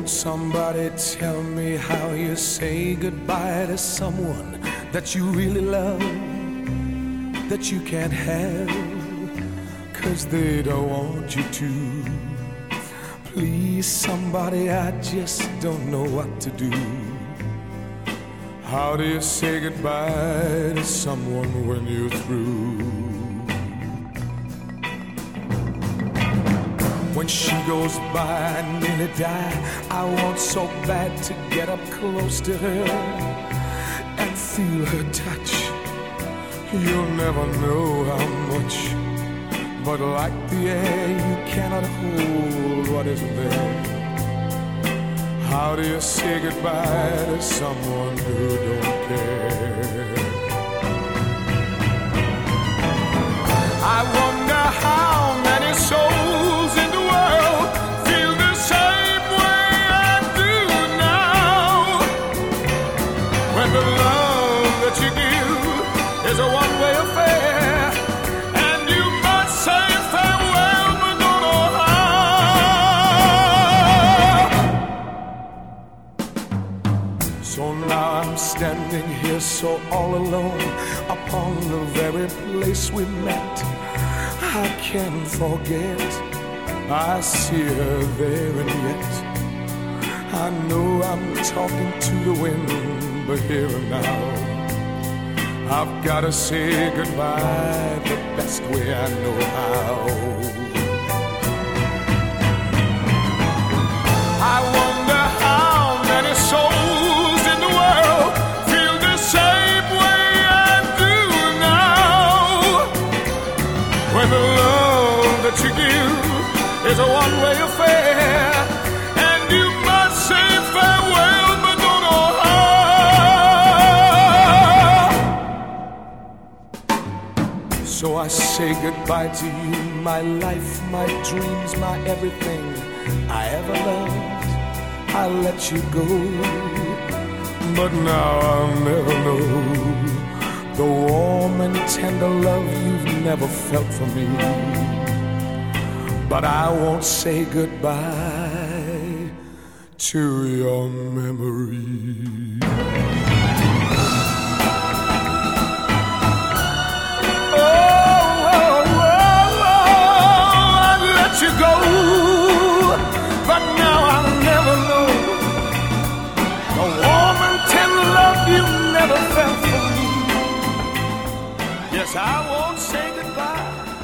Won't somebody tell me how you say goodbye to someone that you really love, that you can't have, 'cause they don't want you to? Please, somebody, I just don't know what to do. How do you say goodbye to someone when you're through? When she goes by, I nearly die. I want so bad to get up close to her and feel her touch. You'll never know how much, but like the air, you cannot hold what isn't there. How do you say goodbye to someone who don't care? I wonder how many souls in the world feel the same way I do now, when the love that you give is a one-way affair, and you must say farewell but don't know how. So now I'm standing here so all alone upon the very place we met. I can't forget, I see her there, and yet I know I'm talking to the wind, but here and now I've gotta say goodbye the best way I know how. I wonder how many souls in the world feel the same way I do now, when the love that you give is a one-way affair, and you must say farewell but don't know how. So I say goodbye to you, my life, my dreams, my everything I ever loved. I let you go, but now I'll never know the warm and tender love you've never felt for me. But I won't say goodbye to your memory. I let you go, but now I'll never know the warm and tender love you never felt for me. Yes, I won't say goodbye